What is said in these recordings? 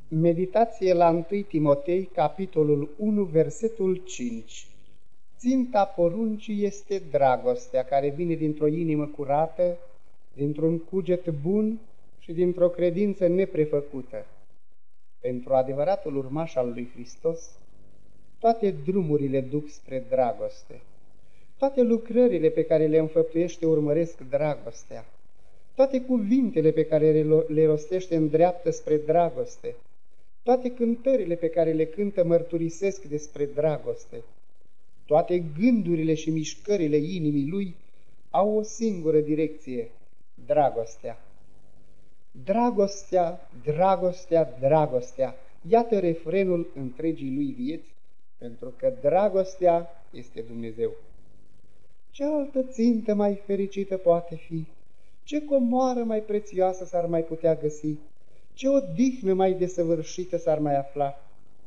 Meditație la 1 Timotei, capitolul 1, versetul 5. Ținta poruncii este dragostea, care vine dintr-o inimă curată, dintr-un cuget bun și dintr-o credință neprefăcută. Pentru adevăratul urmaș al lui Hristos, toate drumurile duc spre dragoste. Toate lucrările pe care le înfăptuiește urmăresc dragostea. Toate cuvintele pe care le rostește îndreaptă spre dragoste. Toate cântările pe care le cântă mărturisesc despre dragoste. Toate gândurile și mișcările inimii lui au o singură direcție, dragostea. Dragostea, dragostea, dragostea, iată refrenul întregii lui vieți, pentru că dragostea este Dumnezeu. Ce altă țintă mai fericită poate fi? Ce comoară mai prețioasă s-ar mai putea găsi? Ce odihnă mai desăvârșită s-ar mai afla?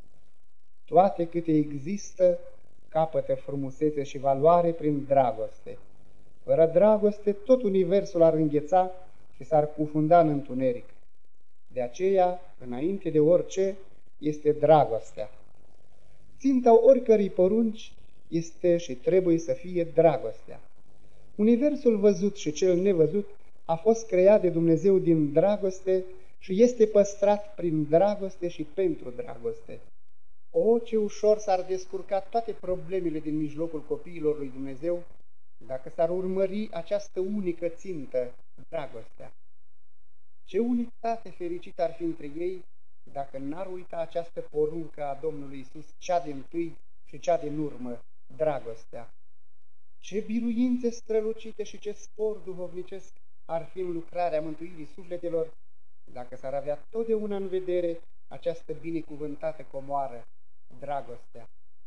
Toate câte există capătă frumusețe și valoare prin dragoste. Fără dragoste, tot universul ar îngheța și s-ar cufunda în întuneric. De aceea, înainte de orice, este dragostea. Ținta oricărei porunci este și trebuie să fie dragostea. Universul văzut și cel nevăzut a fost creat de Dumnezeu din dragoste și este păstrat prin dragoste și pentru dragoste. O, ce ușor s-ar descurca toate problemele din mijlocul copiilor lui Dumnezeu dacă s-ar urmări această unică țintă, dragostea. Ce unitate fericită ar fi între ei dacă n-ar uita această poruncă a Domnului Iisus, cea dintâi și cea din urmă, dragostea. Ce biruințe strălucite și ce spor duhovnicesc ar fi în lucrarea mântuirii sufletelor dacă s-ar avea totdeauna în vedere această binecuvântată comoară, dragostea.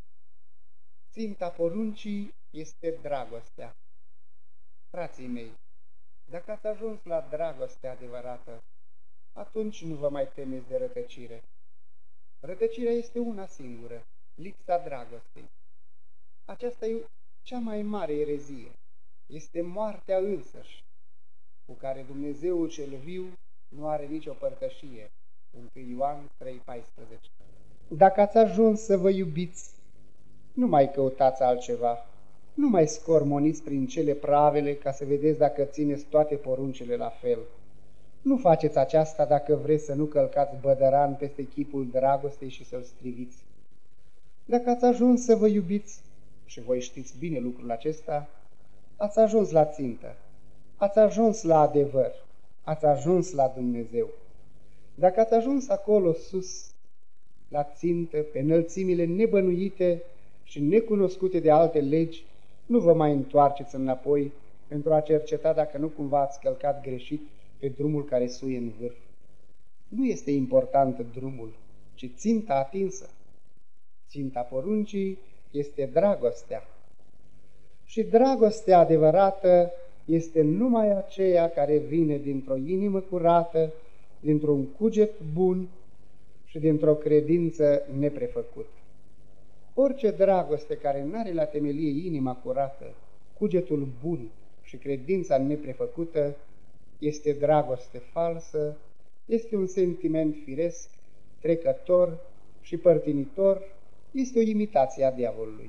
Ținta poruncii este dragostea. Frații mei, dacă ați ajuns la dragostea adevărată, atunci nu vă mai temeți de rătăcire. Rătăcirea este una singură, lipsa dragostei. Aceasta e cea mai mare erezie. Este moartea însăși, cu care Dumnezeul cel viu nu are nicio părtășie. 1 Ioan 3,14. Dacă ați ajuns să vă iubiți, nu mai căutați altceva, nu mai scormoniți prin cele pravele ca să vedeți dacă țineți toate poruncile la fel. Nu faceți aceasta dacă vreți să nu călcați bădăran peste chipul dragostei și să-l striviți. Dacă ați ajuns să vă iubiți, și voi știți bine lucrul acesta, ați ajuns la țintă, ați ajuns la adevăr, ați ajuns la Dumnezeu. Dacă ați ajuns acolo sus, la țintă, pe înălțimile nebănuite și necunoscute de alte legi, nu vă mai întoarceți înapoi pentru a cerceta dacă nu cumva ați călcat greșit pe drumul care suie în vârf. Nu este important drumul, ci ținta atinsă. Ținta poruncii este dragostea. Și dragostea adevărată este numai aceea care vine dintr-o inimă curată, dintr-un cuget bun și dintr-o credință neprefăcută. Orice dragoste care n-are la temelie inima curată, cugetul bun și credința neprefăcută este dragoste falsă, este un sentiment firesc, trecător și părtinitor, este o imitație a diavolului.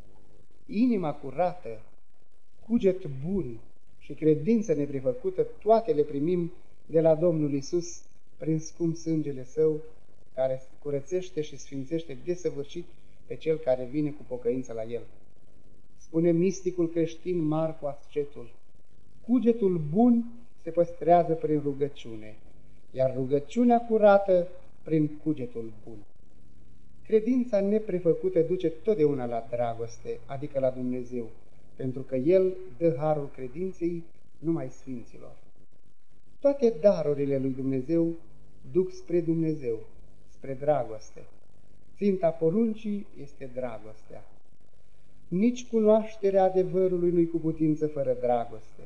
Inima curată, cuget bun și credință neprefăcută, toate le primim de la Domnul Iisus prin scump sângele Său, care curățește și sfințește desăvârșit pe cel care vine cu pocăință la El. Spune misticul creștin Marcu Ascetul, cugetul bun se păstrează prin rugăciune, iar rugăciunea curată prin cugetul bun. Credința neprefăcută duce totdeauna la dragoste, adică la Dumnezeu, pentru că El dă harul credinței numai sfinților. Toate darurile lui Dumnezeu duc spre Dumnezeu, spre dragoste. Ținta poruncii este dragostea. Nici cunoașterea adevărului nu-i cu putință fără dragoste.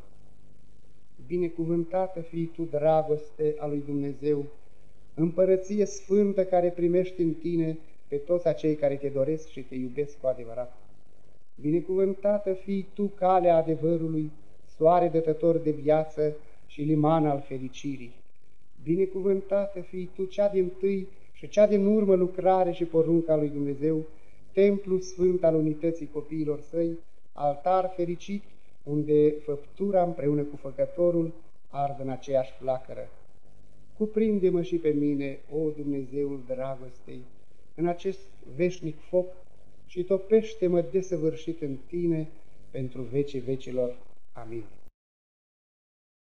Binecuvântată fii tu, dragoste a lui Dumnezeu, împărăție sfântă care primești în tine pe toți acei care te doresc și te iubesc cu adevărat. Binecuvântată fii tu, calea adevărului, soare dătător de viață și liman al fericirii. Binecuvântată fii tu, cea dintâi și cea din urmă lucrare și porunca lui Dumnezeu, templu sfânt al unității copiilor săi, altar fericit, unde făptura împreună cu Făcătorul ard în aceeași flacără. Cuprinde-mă și pe mine, o Dumnezeul dragostei, în acest veșnic foc și topește-mă desăvârșit în tine pentru vecii vecilor. Amin.